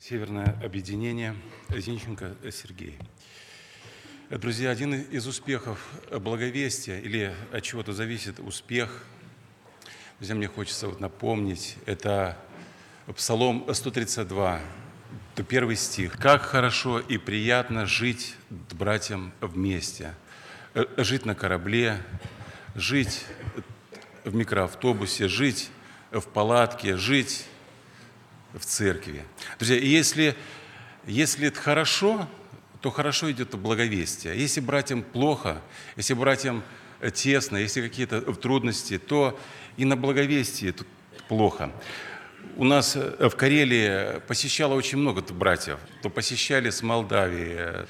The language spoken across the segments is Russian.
Северное объединение, Зинченко Сергей. Друзья, один из успехов благовестия, или от чего-то зависит успех, друзья, мне хочется напомнить, это Псалом 132, первый стих. «Как хорошо и приятно жить братьям вместе, жить на корабле, жить в микроавтобусе, жить в палатке, жить в церкви». Друзья, если это хорошо, то хорошо идет благовестие. Если братьям плохо, если братьям тесно, если какие-то трудности, то и на благовестии тут плохо. У нас в Карелии посещало очень много братьев. То посещали с Молдавии,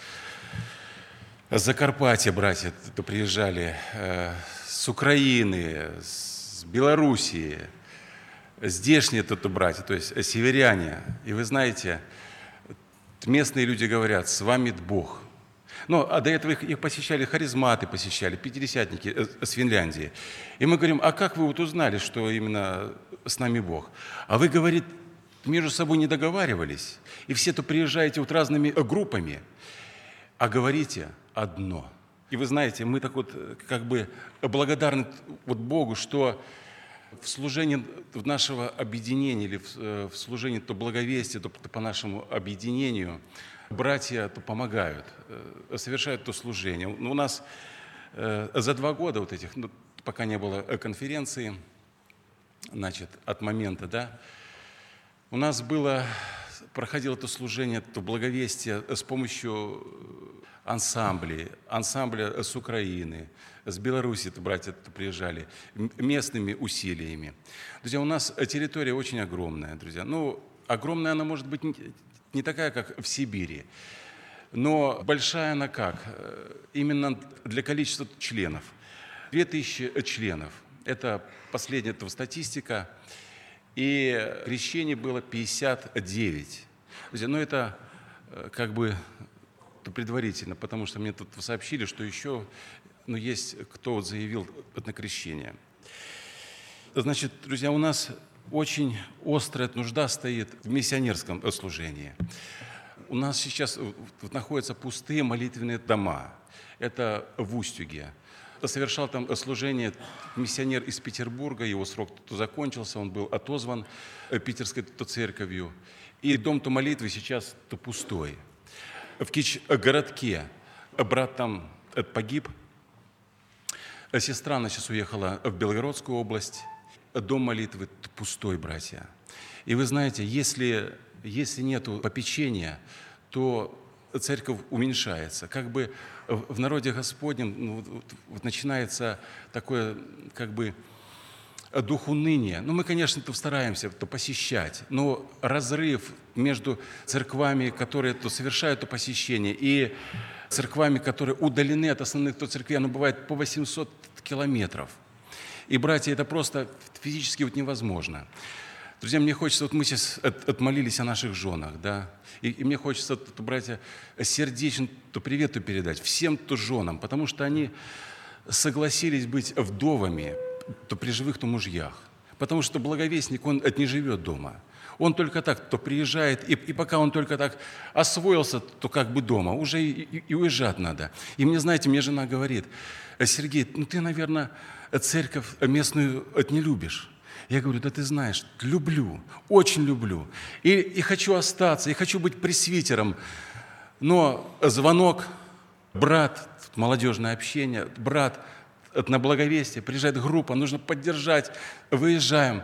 с Закарпатья братья, то приезжали, с Украины, с Белоруссии. Здешние тут братья, то есть северяне. И вы знаете, местные люди говорят: «С вами Бог». Ну, а до этого их посещали харизматы, посещали, пятидесятники с Финляндии. И мы говорим: а как вы вот узнали, что именно с нами Бог? А вы, говорит, между собой не договаривались, и все то приезжаете вот разными группами, а говорите одно. И вы знаете, мы так вот как бы благодарны вот Богу, что в служении нашего объединения или в служении то благовестия, то по нашему объединению братья то помогают, совершают то служение. У нас за 2 года вот этих, пока не было конференции, значит, от момента, да, у нас проходило это служение, то благовестие с помощью ансамбля с Украины, с Беларуси братья приезжали, местными усилиями. Друзья, у нас территория очень огромная, друзья. Ну, огромная она может быть не такая, как в Сибири, но большая она как? Именно для количества членов. 2000 членов. Это последняя статистика. И крещений было 59. Друзья, ну это как бы предварительно, потому что мне тут сообщили, что еще есть кто заявил на крещение. Значит, друзья, у нас очень острая нужда стоит в миссионерском служении. У нас сейчас находятся пустые молитвенные дома. Это в Устюге. Совершал там служение миссионер из Петербурга, его срок закончился, он был отозван питерской церковью. И дом-то молитвы сейчас пустой. В Кич-городке брат там погиб, сестра сейчас уехала в Белгородскую область, дом молитвы пустой, братья. И вы знаете, если нету попечения, то церковь уменьшается. Как бы в народе Господнем начинается такое, как бы, дух уныния. Мы, конечно, стараемся посещать, но разрыв между церквами, которые совершают то посещение, и церквами, которые удалены от основных церквей, оно бывает по 800 километров. И, братья, это просто физически невозможно. Друзья, мне хочется, мы сейчас отмолились о наших женах, да, и мне хочется, братья, сердечно привет передать всем женам, потому что они согласились быть вдовами при живых живых, потому что благовестник, он не живет дома. Он только так приезжает, и пока он только так освоился, то как бы дома, уже и уезжать надо. И мне, знаете, мне жена говорит: Сергей, ты, наверное, церковь местную не любишь. Я говорю: да ты знаешь, люблю, очень люблю. И хочу остаться, и хочу быть пресвитером. Но звонок, брат, молодежное общение, брат, на благовестие, приезжает группа, нужно поддержать, выезжаем.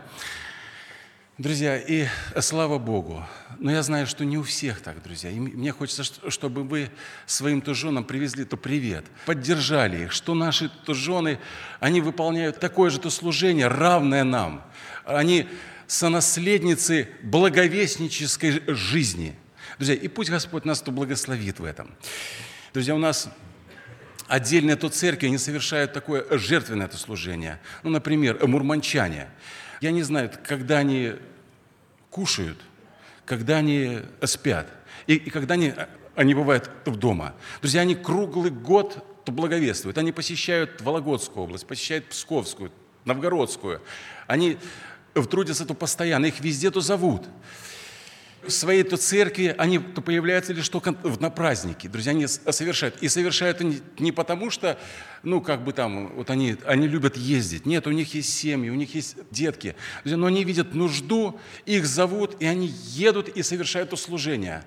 Друзья, и слава Богу, но я знаю, что не у всех так, друзья. И мне хочется, чтобы вы своим женам привезли привет, поддержали их, что наши жены, они выполняют такое же служение, равное нам. Они сонаследницы благовестнической жизни. Друзья, и пусть Господь нас благословит в этом. Друзья, у нас отдельные церкви, они совершают такое жертвенное служение. Например, мурманчане. Я не знаю, когда они кушают, когда они спят, и когда они бывают дома. Друзья, они круглый год благовествуют. Они посещают Вологодскую область, посещают Псковскую, Новгородскую. Они трудятся постоянно, их везде зовут. в своей-то церкви, они то появляются лишь только на праздники. Друзья, они совершают. И совершают они не потому, что, они любят ездить. Нет, у них есть семьи, у них есть детки. Друзья, но они видят нужду, их зовут, и они едут и совершают то служение.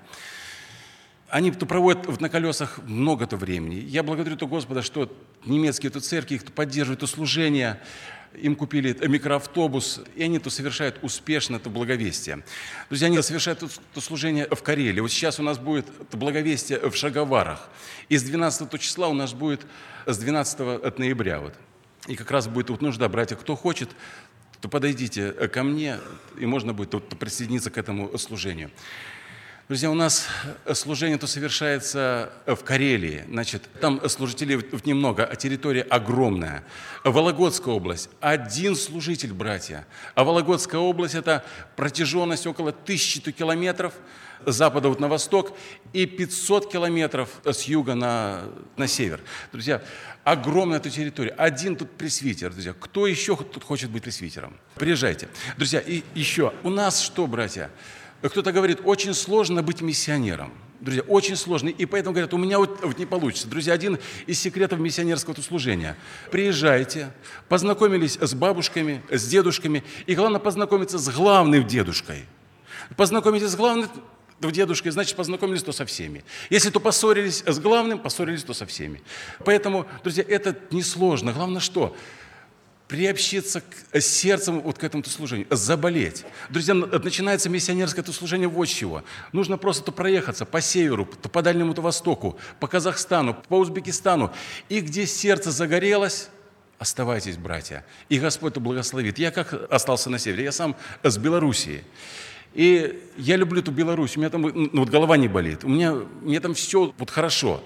Они проводят на колесах много-то времени. Я благодарю Господа, что немецкие церкви их поддерживают, то служение. Им купили микроавтобус, и они совершают успешно это благовестие. Друзья, они совершают это служение в Карелии. Вот сейчас у нас будет благовестие в Шаговарах. И с 12 числа у нас будет с 12 ноября. И как раз будет нужда, братья, кто хочет, то подойдите ко мне, и можно будет присоединиться к этому служению. Друзья, у нас служение совершается в Карелии. Там служителей немного, а территория огромная. Вологодская область – один служитель, братья. А Вологодская область – это протяженность около 1000 километров с запада на восток и 500 километров с юга на север. Друзья, огромная эта территория. Один тут пресвитер, друзья. Кто еще тут хочет быть пресвитером? Приезжайте. Друзья, и еще. У нас что, братья? Кто-то говорит, очень сложно быть миссионером. Друзья, очень сложно. И поэтому говорят, у меня не получится. Друзья, один из секретов миссионерского служения. Приезжайте, познакомились с бабушками, с дедушками. И главное, познакомиться с главным дедушкой. Познакомитесь с главным дедушкой, значит, познакомились то со всеми. Если то поссорились с главным, поссорились то со всеми. Поэтому, друзья, это несложно. Главное что? Приобщиться сердцем к этому служению, заболеть. Друзья, начинается миссионерское служение вот с чего. Нужно просто проехаться по северу, по Дальнему Востоку, по Казахстану, по Узбекистану. И где сердце загорелось, оставайтесь, братья. И Господь благословит. Я как остался на севере? Я сам с Белоруссии. И я люблю эту Беларусь. У меня там голова не болит. Мне там все хорошо.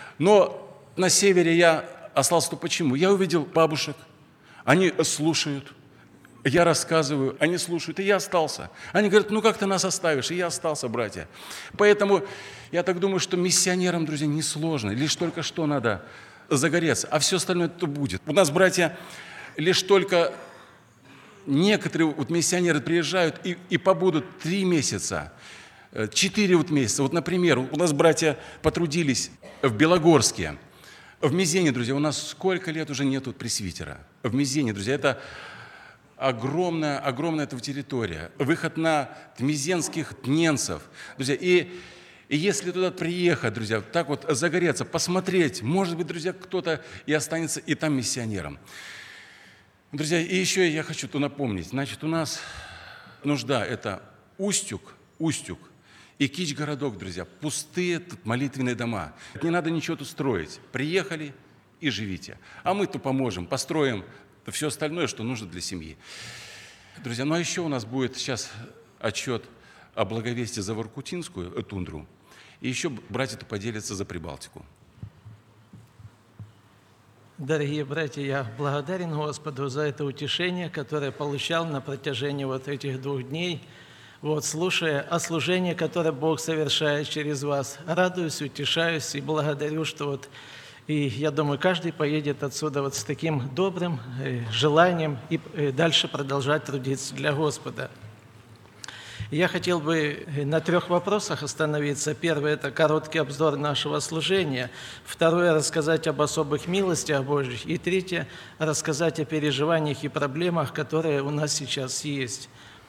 Но на севере я остался почему? Я увидел бабушек. Они слушают, я рассказываю, они слушают, и я остался. Они говорят, как ты нас оставишь? И я остался, братья. Поэтому я так думаю, что миссионерам, друзья, несложно. Лишь только что надо загореться, а все остальное это будет. У нас, братья, лишь только некоторые миссионеры приезжают и побудут 3 месяца, 4 месяца. Например, у нас братья потрудились в Белогорске. В Мизене, друзья, у нас сколько лет уже нету пресвитера? В Мизене, друзья, это огромная эта территория. Выход на мизенских ненцев. Друзья, и если туда приехать, друзья, так загореться, посмотреть, может быть, друзья, кто-то и останется и там миссионером. Друзья, и еще я хочу напомнить, у нас нужда – это Устюг, и Кич-городок, друзья, пустые молитвенные дома. Не надо ничего тут строить. Приехали и живите. А мы поможем, построим все остальное, что нужно для семьи. Друзья, а еще у нас будет сейчас отчет о благовестии за Воркутинскую тундру. И еще братья поделятся за Прибалтику. Дорогие братья, я благодарен Господу за это утешение, которое получал на протяжении этих 2 дней. Слушая о служении, которое Бог совершает через вас, радуюсь, утешаюсь и благодарю, что и я думаю, каждый поедет отсюда с таким добрым желанием и дальше продолжать трудиться для Господа. Я хотел бы на 3 вопросах остановиться. Первый – это короткий обзор нашего служения. Второе – рассказать об особых милостях Божьих. И третье – рассказать о переживаниях и проблемах, которые у нас сейчас есть.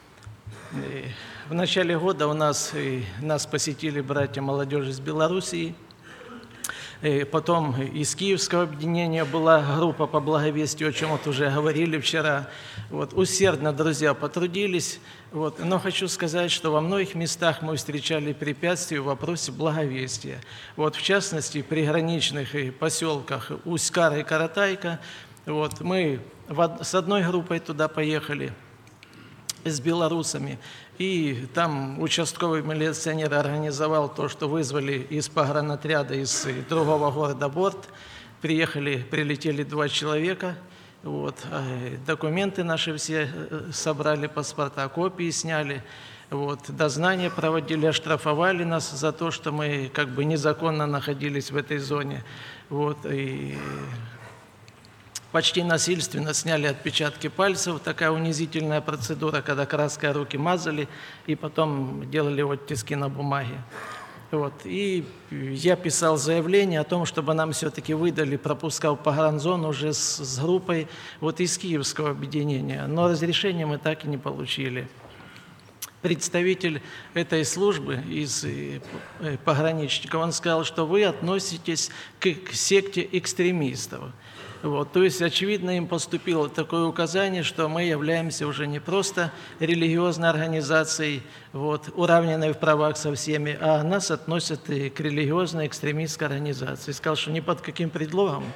В начале года нас посетили братья молодежи из Белоруссии. Потом из Киевского объединения была группа по благовестию, о чем уже говорили вчера. Усердно, друзья, потрудились. Но хочу сказать, что во многих местах мы встречали препятствия в вопросе благовестия. В частности, в приграничных поселках Усть-Кар и Каратайка. Мы с одной группой туда поехали, с белорусами. И там участковый милиционер организовал то, что вызвали из погранотряда из другого города Борт. Прилетели 2 человека. Документы наши все собрали, паспорта, копии сняли. Дознание проводили, оштрафовали нас за то, что мы незаконно находились в этой зоне. почти насильственно сняли отпечатки пальцев. Такая унизительная процедура, когда краской руки мазали и потом делали оттиски на бумаге. Вот. И я писал заявление о том, чтобы нам все-таки выдали пропуска в погранзону уже с группой вот из Киевского объединения. Но разрешения мы так и не получили. Представитель этой службы из пограничников, он сказал, что вы относитесь к секте экстремистов. Вот, то есть, очевидно, им поступило такое указание, что мы являемся уже не просто религиозной организацией, вот, уравненной в правах со всеми, а нас относят и к религиозной экстремистской организации. Сказал, что ни под каким предлогом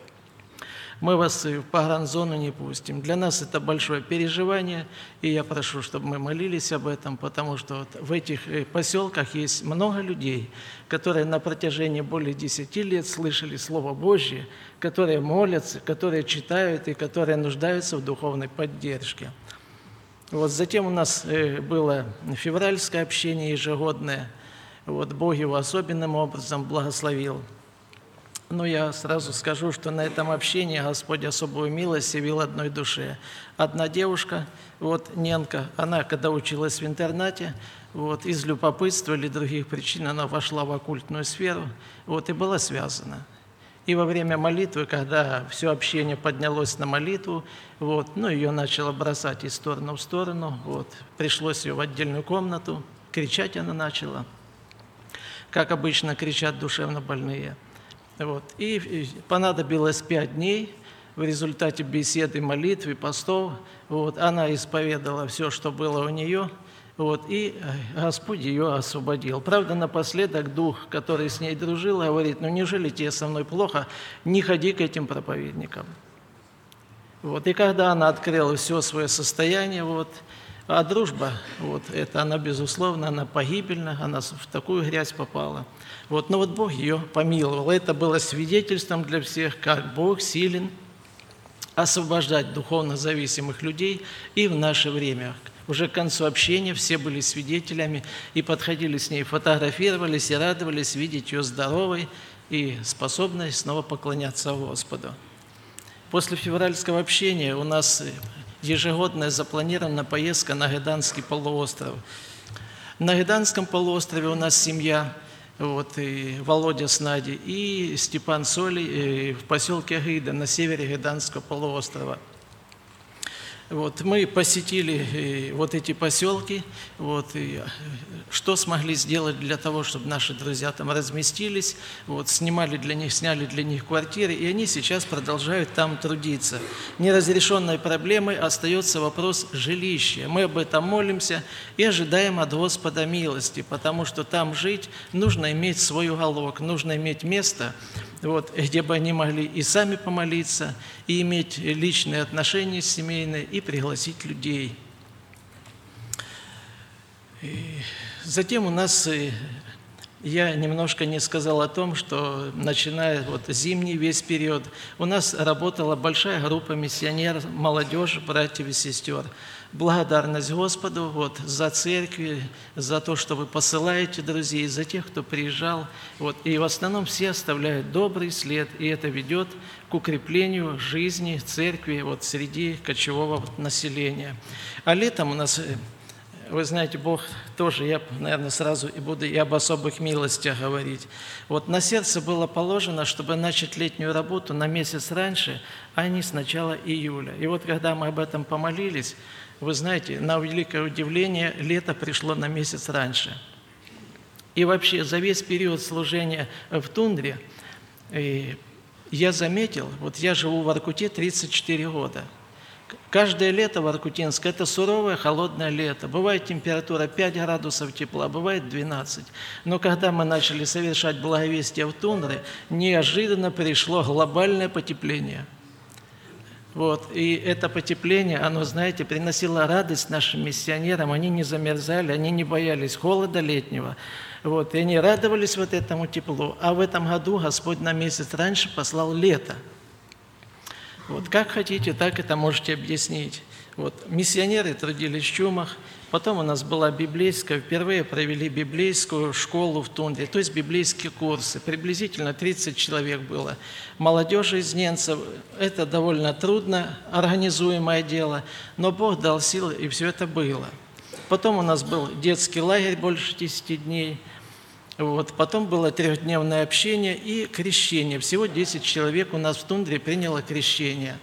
мы вас в погранзону не пустим. Для нас это большое переживание, и я прошу, чтобы мы молились об этом, потому что вот в этих поселках есть много людей, которые на протяжении более 10 лет слышали Слово Божье, которые молятся, которые читают и которые нуждаются в духовной поддержке. Вот затем у нас было февральское общение ежегодное. Вот Бог его особенным образом благословил. Но я сразу скажу, что на этом общении Господь особую милость явил одной душе. Одна девушка, вот Ненка, она когда училась в интернате, вот из любопытства или других причин она вошла в оккультную сферу, вот и была связана. И во время молитвы, когда все общение поднялось на молитву, вот, ну, ее начало бросать из стороны в сторону, вот, пришлось ее в отдельную комнату, кричать она начала, как обычно кричат душевно больные. Вот. И понадобилось 5 дней. В результате беседы, молитвы, постов, вот, она исповедала все, что было у нее, вот, и Господь ее освободил. Правда, напоследок дух, который с ней дружил, говорит: ну неужели тебе со мной плохо, не ходи к этим проповедникам. Вот. И когда она открыла все свое состояние, вот, а дружба, вот, это она, безусловно, она погибельна, она в такую грязь попала. Вот, но вот Бог ее помиловал. Это было свидетельством для всех, как Бог силен освобождать духовно зависимых людей и в наше время. Уже к концу общения все были свидетелями и подходили с ней, фотографировались и радовались видеть ее здоровой и способной снова поклоняться Господу. После февральского общения у нас ежегодная запланирована поездка на Гайданский полуостров. На Гайданском полуострове у нас семья, вот, и Володя с Надей, и Степан с Олей в поселке Гайда на севере Гайданского полуострова. Вот, мы посетили вот эти поселки, вот, и что смогли сделать для того, чтобы наши друзья там разместились, вот, сняли для них квартиры, и они сейчас продолжают там трудиться. Неразрешенной проблемой остается вопрос жилища. Мы об этом молимся и ожидаем от Господа милости, потому что там жить нужно иметь свой уголок, нужно иметь место, вот, где бы они могли и сами помолиться, и иметь личные отношения семейные, и пригласить людей. И затем у нас, я немножко не сказал о том, что начиная вот зимний весь период, у нас работала большая группа миссионеров, молодежи, братьев и сестер. Благодарность Господу вот, за церкви, за то, что вы посылаете друзей, за тех, кто приезжал. Вот, и в основном все оставляют добрый след, и это ведет к укреплению жизни церкви вот, среди кочевого населения. А летом у нас, вы знаете, Бог тоже, я, наверное, сразу и буду и об особых милостях говорить. Вот на сердце было положено, чтобы начать летнюю работу на месяц раньше, а не с начала июля. И вот когда мы об этом помолились, вы знаете, на великое удивление, лето пришло на месяц раньше. И вообще за весь период служения в тундре я заметил, вот я живу в Воркуте 34 года. Каждое лето в Воркутинске – это суровое, холодное лето. Бывает температура 5 градусов тепла, бывает 12. Но когда мы начали совершать благовестие в тундре, неожиданно пришло глобальное потепление. Вот. И это потепление, оно, знаете, приносило радость нашим миссионерам. Они не замерзали, они не боялись холода летнего. Вот. И они радовались вот этому теплу. А в этом году Господь на месяц раньше послал лето. Вот. Как хотите, так это можете объяснить. Вот. Миссионеры трудились в чумах, Потом у нас была библейская, впервые провели библейскую школу в тундре, то есть библейские курсы. Приблизительно 30 человек было. Молодежи из Ненцев. Это довольно трудно организуемое дело, но Бог дал силы, и все это было. Потом у нас был детский лагерь больше 10 дней. Потом было 3-дневное общение и крещение. Всего 10 человек у нас в тундре приняло крещение.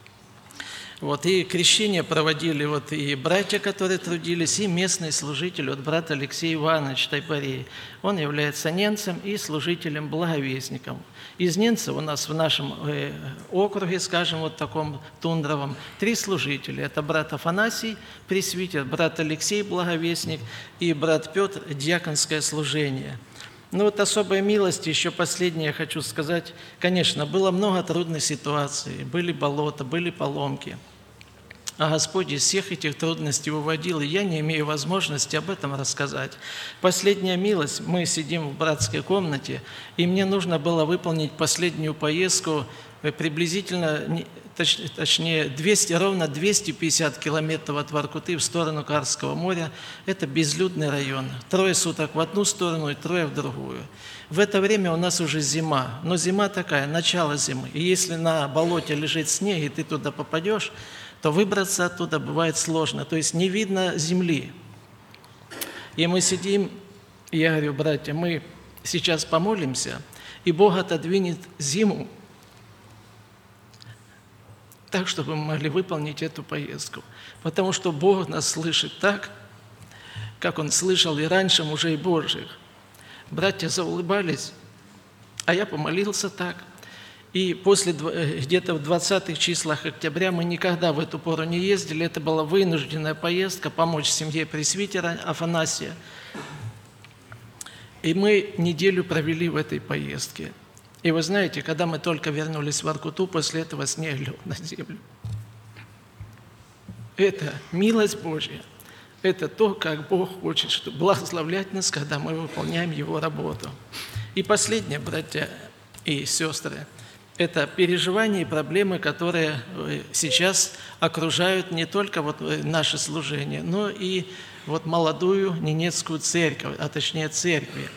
И крещение проводили и братья, которые трудились, и местный служитель, брат Алексей Иванович Тайпарей. Он является ненцем и служителем-благовестником. Из ненцев у нас в нашем округе, скажем, таком тундровом, 3 служителя. Это брат Афанасий, пресвитер, брат Алексей, благовестник, и брат Петр, диаконское служение. Особая милость, еще последнее хочу сказать. Конечно, было много трудных ситуаций, были болота, были поломки. А Господь из всех этих трудностей выводил, и я не имею возможности об этом рассказать. Последняя милость, мы сидим в братской комнате, и мне нужно было выполнить последнюю поездку приблизительно, точнее, ровно 250 километров от Воркуты в сторону Карского моря. Это безлюдный район. 3 суток в одну сторону и 3 в другую. В это время у нас уже зима, но зима такая, начало зимы. И если на болоте лежит снег, и ты туда попадешь, то выбраться оттуда бывает сложно, то есть не видно земли. И мы сидим, и я говорю: братья, мы сейчас помолимся, и Бог отодвинет зиму так, чтобы мы могли выполнить эту поездку. Потому что Бог нас слышит так, как Он слышал и раньше мужей Божьих. Братья заулыбались, а я помолился так. И где-то в 20-х числах октября мы никогда в эту пору не ездили. Это была вынужденная поездка, помочь семье пресвитера Афанасия. И мы неделю провели в этой поездке. И вы знаете, когда мы только вернулись в Воркуту, после этого снег лег на землю. Это милость Божья. Это то, как Бог хочет благословлять нас, когда мы выполняем Его работу. И последнее, братья и сестры, это переживания и проблемы, которые сейчас окружают не только наше служение, но и молодую Ненецкую церковь, а точнее церкви.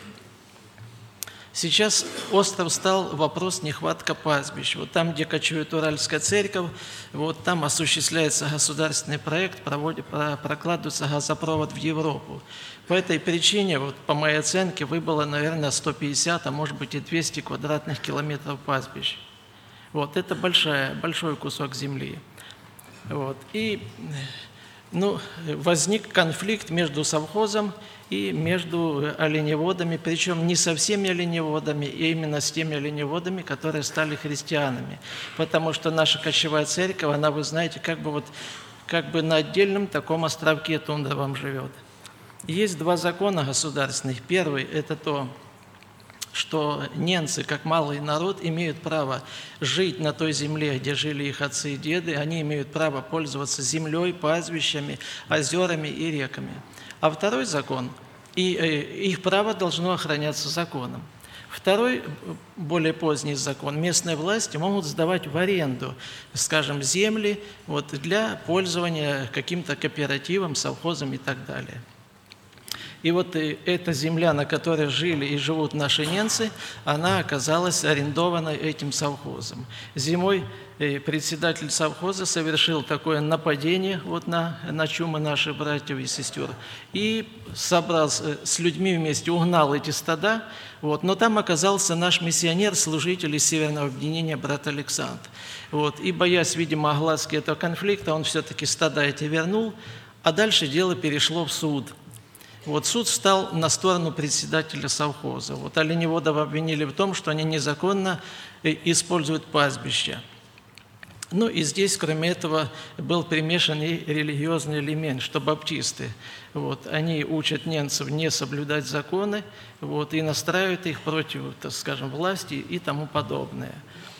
Сейчас остро встал вопрос нехватка пастбищ. Там, где кочует Уральская церковь, там осуществляется государственный проект, прокладывается газопровод в Европу. По этой причине, по моей оценке, выбыло, наверное, 150, а может быть и 200 квадратных километров пастбищ. Это большой кусок земли. И возник конфликт между совхозом и между оленеводами, причем не со всеми оленеводами, а именно с теми оленеводами, которые стали христианами. Потому что наша кочевая церковь, она, вы знаете, как бы на отдельном таком островке тундровом живет. Есть 2 закона государственных. Первый – это то, что ненцы, как малый народ, имеют право жить на той земле, где жили их отцы и деды. Они имеют право пользоваться землей, пастбищами, озерами и реками. А второй закон, и их право должно охраняться законом. Второй, более поздний закон, местные власти могут сдавать в аренду, скажем, земли для пользования каким-то кооперативом, совхозом и так далее. И эта земля, на которой жили и живут наши ненцы, она оказалась арендованной этим совхозом. Зимой председатель совхоза совершил такое нападение на чумы наших братьев и сестер и собрал с людьми вместе, угнал эти стада. Но там оказался наш миссионер, служитель из Северного объединения, брат Александр. И боясь, видимо, огласки этого конфликта, он все-таки стада эти вернул, а дальше дело перешло в суд. Суд встал на сторону председателя совхоза. Оленеводов обвинили в том, что они незаконно используют пастбища. И здесь, кроме этого, был примешан и религиозный элемент, что баптисты. Они учат ненцев не соблюдать законы и настраивают их против, так скажем, власти и тому подобное.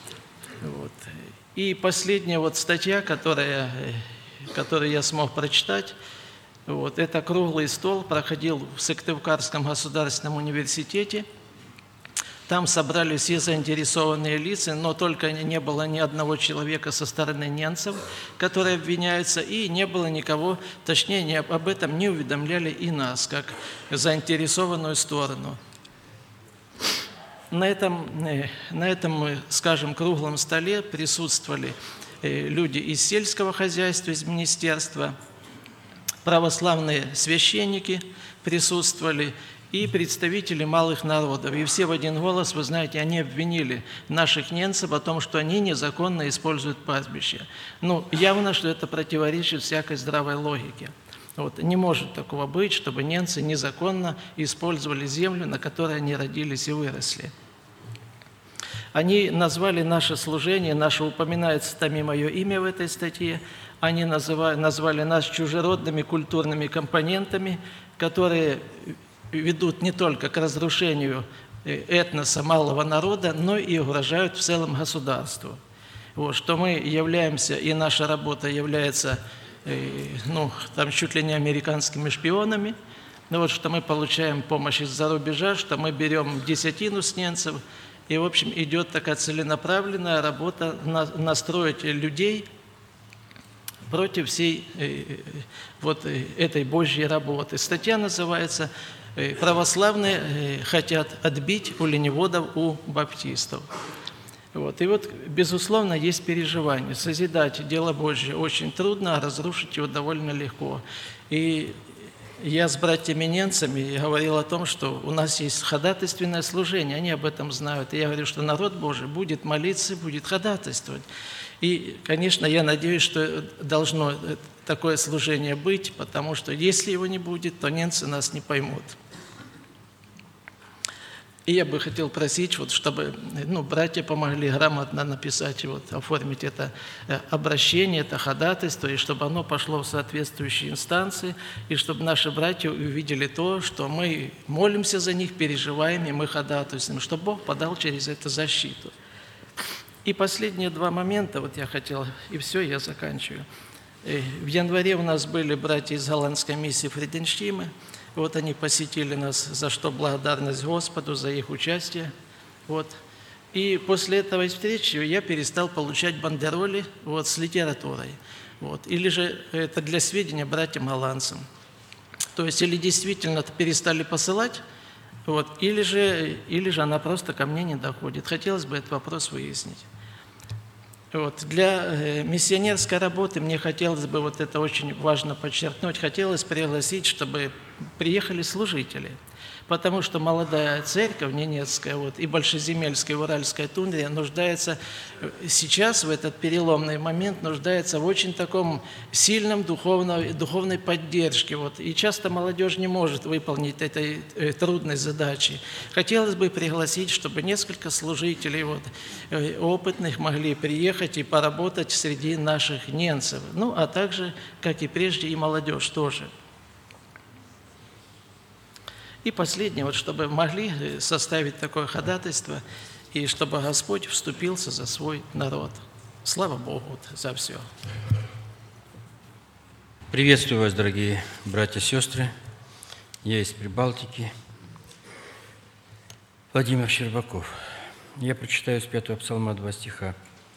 И последняя статья, которую я смог прочитать, это круглый стол, проходил в Сыктывкарском государственном университете. Там собрались все заинтересованные лица, но только не было ни одного человека со стороны немцев, которые обвиняются, и не было никого, точнее, об этом не уведомляли и нас, как заинтересованную сторону. На этом, скажем, круглом столе присутствовали люди из сельского хозяйства, из министерства, православные священники присутствовали и представители малых народов. И все в один голос, вы знаете, они обвинили наших немцев о том, что они незаконно используют пастбище. Ну, явно, что это противоречит всякой здравой логике. Вот. Не может такого быть, чтобы немцы незаконно использовали землю, на которой они родились и выросли. Они назвали наше служение, наше упоминается там и мое имя в этой статье, они назвали нас чужеродными культурными компонентами, которые ведут не только к разрушению этноса малого народа, но и угрожают в целом государству. Вот, что мы являемся, и наша работа является, там чуть ли не американскими шпионами, вот, что мы получаем помощь из-за рубежа, что мы берем десятину с немцев, и, в общем, идет такая целенаправленная работа настроить людей против всей вот этой Божьей работы. Статья называется «Православные хотят отбить оленеводов у баптистов». Вот. И вот, безусловно, есть переживание. Созидать дело Божье очень трудно, а разрушить его довольно легко. И я с братьями-немцами говорил о том, что у нас есть ходатайственное служение, они об этом знают. И я говорю, что народ Божий будет молиться, будет ходатайствовать. И, конечно, я надеюсь, что должно такое служение быть, потому что если его не будет, то немцы нас не поймут. И я бы хотел просить, вот, чтобы братья помогли грамотно написать, вот, оформить это обращение, это ходатайство, и чтобы оно пошло в соответствующие инстанции, и чтобы наши братья увидели то, что мы молимся за них, переживаем, и мы ходатайствуем, чтобы Бог подал через это защиту. И последние два момента, вот я хотел, и все, я заканчиваю. В январе у нас были братья из голландской миссии Фриденштимы. Вот они посетили нас, за что благодарность Господу, за их участие. Вот. И после этой встречи я перестал получать бандероли вот, с литературой. Вот. Или же это для сведения братьям-голландцам. То есть или действительно перестали посылать, вот, или же она просто ко мне не доходит. Хотелось бы этот вопрос выяснить. Вот. Для миссионерской работы мне хотелось бы, вот это очень важно подчеркнуть, хотелось пригласить, чтобы приехали служители. Потому что молодая церковь ненецкая вот, и большеземельская, уральская тундра нуждается сейчас, в этот переломный момент, нуждается в очень таком сильном духовной поддержке. Вот. И часто молодежь не может выполнить этой трудной задачи. Хотелось бы пригласить, чтобы несколько служителей вот, опытных могли приехать и поработать среди наших ненцев. Ну, а также, как и прежде, и молодежь тоже. И последнее, вот, чтобы могли составить такое ходатайство, и чтобы Господь вступился за свой народ. Слава Богу вот, за все. Приветствую вас, дорогие братья и сестры. Я из Прибалтики, Владимир Щербаков. Я прочитаю с 5-го псалма 2 стиха.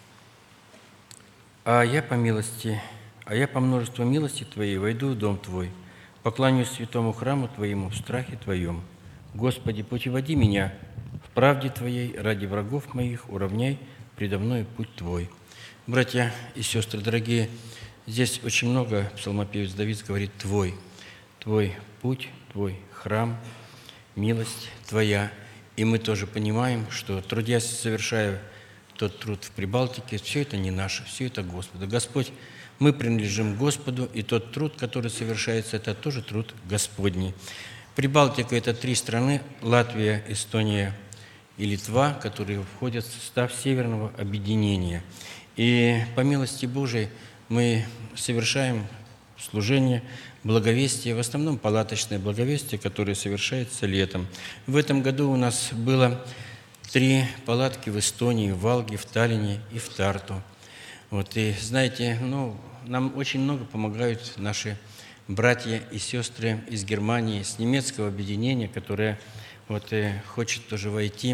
«А я по множеству милости Твоей войду в дом Твой, покланяюсь святому храму Твоему в страхе Твоем. Господи, путеводи меня в правде Твоей, ради врагов моих уравняй предо мною путь Твой». Братья и сестры дорогие, здесь очень много псалмопевец Давид говорит «Твой». Твой путь, Твой храм, милость Твоя. И мы тоже понимаем, что, трудясь, совершая тот труд в Прибалтике, все это не наше, все это Господа. Господь, мы принадлежим Господу, и тот труд, который совершается, это тоже труд Господний. Прибалтика – это 3 страны – Латвия, Эстония и Литва, которые входят в состав Северного объединения. И по милости Божией мы совершаем служение благовестия, в основном палаточное благовестие, которое совершается летом. В этом году у нас было 3 палатки в Эстонии, в Валге, в Таллине и в Тарту. Вот, и знаете, нам очень много помогают наши братья и сестры из Германии, с немецкого объединения, которое вот, хочет тоже войти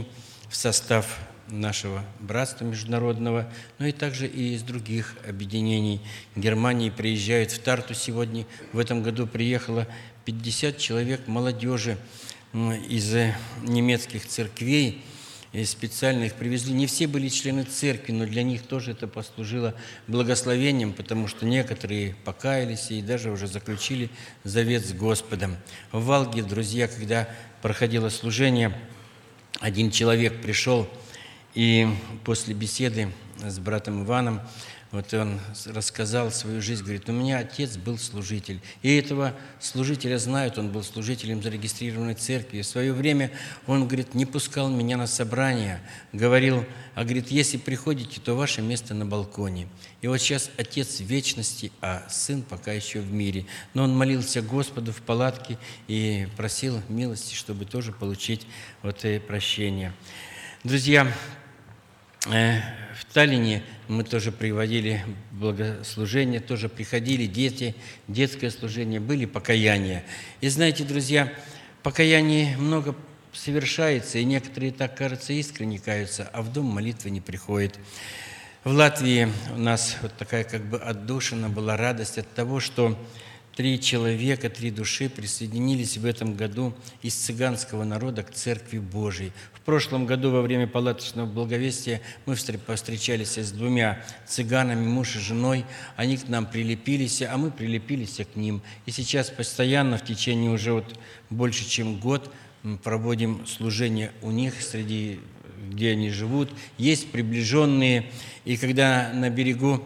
в состав нашего братства международного, но и также и из других объединений Германии приезжают. В Тарту сегодня, в этом году приехало 50 человек молодежи из немецких церквей, и специально их привезли. Не все были члены церкви, но для них тоже это послужило благословением, потому что некоторые покаялись и даже уже заключили завет с Господом. В Валге, друзья, когда проходило служение, один человек пришел, и после беседы с братом Иваном, вот он рассказал свою жизнь, говорит, у меня отец был служитель. И этого служителя знают, он был служителем зарегистрированной церкви. И в свое время он, говорит, не пускал меня на собрания, говорил, говорит, если приходите, то ваше место на балконе. И вот сейчас отец в вечности, а сын пока еще в мире. Но он молился Господу в палатке и просил милости, чтобы тоже получить вот прощение. Друзья, в Таллине мы тоже приводили богослужение, тоже приходили дети, детское служение, были покаяния. И знаете, друзья, покаяние много совершается, и некоторые, так кажется, искренне каются, а в дом молитвы не приходят. В Латвии у нас вот такая как бы отдушина была, радость от того, что 3 человека, 3 души присоединились в этом году из цыганского народа к Церкви Божией. В прошлом году во время палаточного благовестия мы повстречались с 2 цыганами, муж и женой. Они к нам прилепились, а мы прилепились к ним. И сейчас постоянно в течение уже вот больше чем год проводим служение у них, среди где они живут. Есть приближенные, и когда на берегу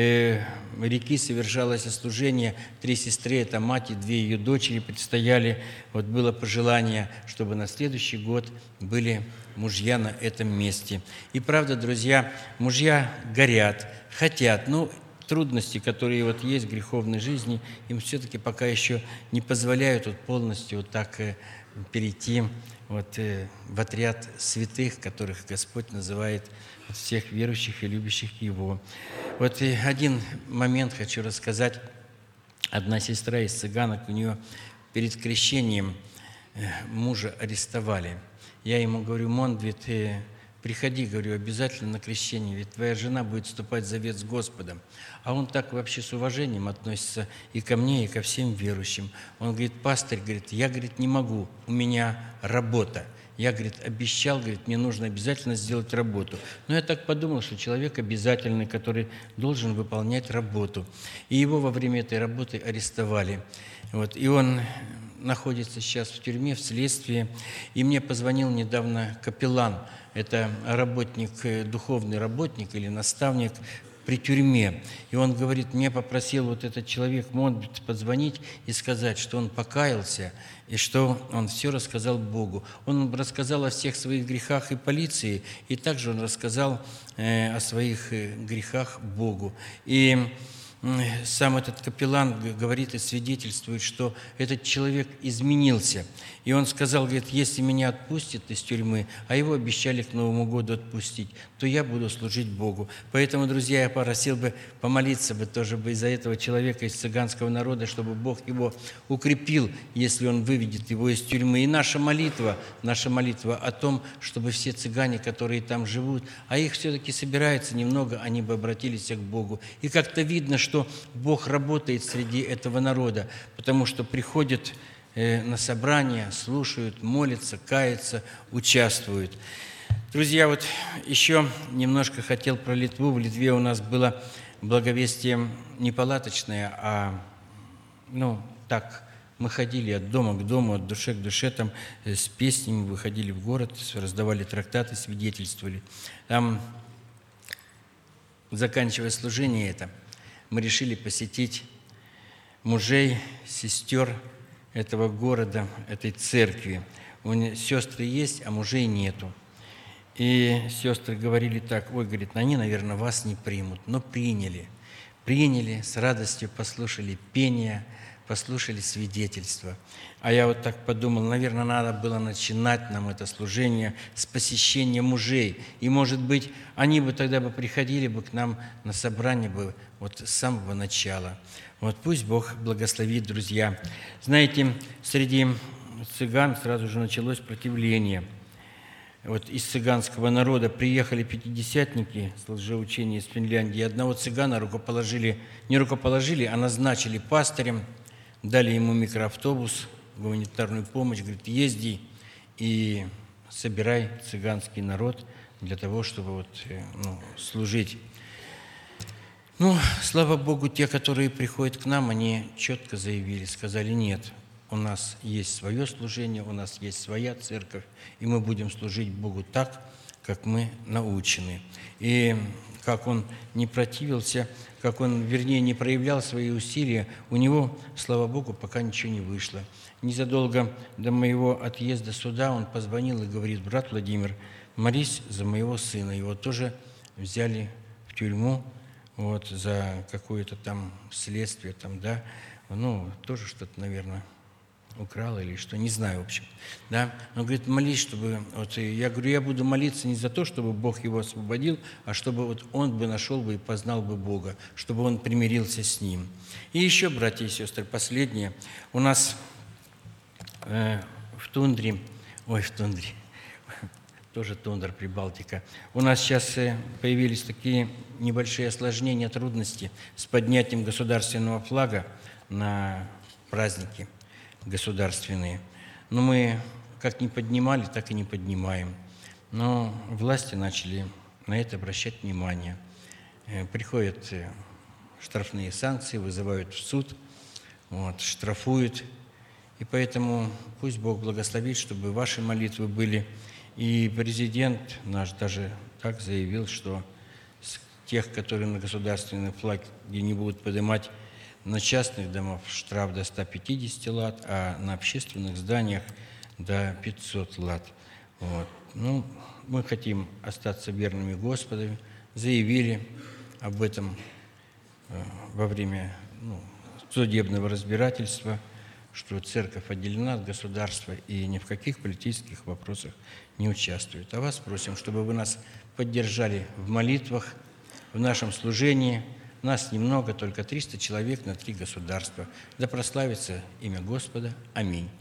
реки совершалось служение, 3 сестры, это мать и 2 ее дочери предстояли. Вот было пожелание, чтобы на следующий год были мужья на этом месте. И правда, друзья, мужья горят, хотят, но трудности, которые вот есть в греховной жизни, им все-таки пока еще не позволяют вот полностью вот так перейти вот в отряд святых, которых Господь называет всех верующих и любящих Его. Вот и один момент хочу рассказать. Одна сестра из цыганок, у нее перед крещением мужа арестовали. Я ему говорю, Мондвит, приходи, говорю, обязательно на крещение, ведь твоя жена будет вступать в завет с Господом. А он так вообще с уважением относится и ко мне, и ко всем верующим. Он говорит, пастырь, говорит, я, говорит, не могу, у меня работа. Я, говорит, обещал, говорит, мне нужно обязательно сделать работу. Но я так подумал, что человек обязательный, который должен выполнять работу. И его во время этой работы арестовали. Вот. И он находится сейчас в тюрьме, в следствии. И мне позвонил недавно капеллан. Это работник, духовный работник или наставник при тюрьме. И он говорит, мне попросил вот этот человек, может позвонить и сказать, что он покаялся, и что он все рассказал Богу. Он рассказал о всех своих грехах и полиции, и также он рассказал о своих грехах Богу. И сам этот капеллан говорит и свидетельствует, что этот человек изменился. И он сказал, говорит, если меня отпустят из тюрьмы, а его обещали к Новому году отпустить, то я буду служить Богу. Поэтому, друзья, я просил бы помолиться бы тоже бы из-за этого человека из цыганского народа, чтобы Бог его укрепил, если он выведет его из тюрьмы. И наша молитва о том, чтобы все цыгане, которые там живут, а их все-таки собирается немного, они бы обратились к Богу. И как-то видно, что Бог работает среди этого народа, потому что приходят на собрания, слушают, молятся, каются, участвуют. Друзья, вот еще немножко хотел про Литву. В Литве у нас было благовестие не палаточное, а, так, мы ходили от дома к дому, от души к душе, там с песнями выходили в город, раздавали трактаты, свидетельствовали. Там, заканчивая служение это, мы решили посетить мужей, сестер этого города, этой церкви. У них сестры есть, а мужей нету. И сестры говорили так, ой, говорит, они, наверное, вас не примут. Но приняли. Приняли, с радостью послушали пение, послушали свидетельства. А я вот так подумал, наверное, надо было начинать нам это служение с посещения мужей. И, может быть, они бы тогда бы приходили бы к нам на собрание бы вот с самого начала. Вот пусть Бог благословит, друзья. Знаете, среди цыган сразу же началось противление. вот из цыганского народа приехали пятидесятники с лжеучения из Финляндии. Одного цыгана не рукоположили, а назначили пастырем, дали ему микроавтобус, гуманитарную помощь, говорит, езди и собирай цыганский народ для того, чтобы служить. Слава Богу, те, которые приходят к нам, они четко заявили, сказали, нет, у нас есть свое служение, у нас есть своя церковь, и мы будем служить Богу так, как мы научены. И как он не противился, как он, не проявлял свои усилия, у него, слава Богу, пока ничего не вышло. Незадолго до моего отъезда сюда он позвонил и говорит, брат Владимир, молись за моего сына. Его тоже взяли в тюрьму за какое-то там следствие, тоже что-то, наверное, украл или что, не знаю, в общем. Да? Он говорит, молись, чтобы... я говорю, я буду молиться не за то, чтобы Бог его освободил, а чтобы он бы нашел бы и познал бы Бога, чтобы он примирился с ним. И еще, братья и сестры, последнее. У нас в тундре, тоже тундра, Прибалтика, у нас сейчас появились такие небольшие осложнения, трудности с поднятием государственного флага на праздники государственные. Но мы как не поднимали, так и не поднимаем. Но власти начали на это обращать внимание. Приходят штрафные санкции, вызывают в суд, штрафуют. И поэтому пусть Бог благословит, чтобы ваши молитвы были. И президент наш даже так заявил, что тех, которые на государственный флаг не будут поднимать, на частных домах штраф до 150 лат, а на общественных зданиях до 500 лат. Мы хотим остаться верными Господу, заявили об этом во время судебного разбирательства, что церковь отделена от государства и ни в каких политических вопросах не участвует. А вас просим, чтобы вы нас поддержали в молитвах, в нашем служении. Нас немного, только 300 человек на 3 государства. Да прославится имя Господа. Аминь.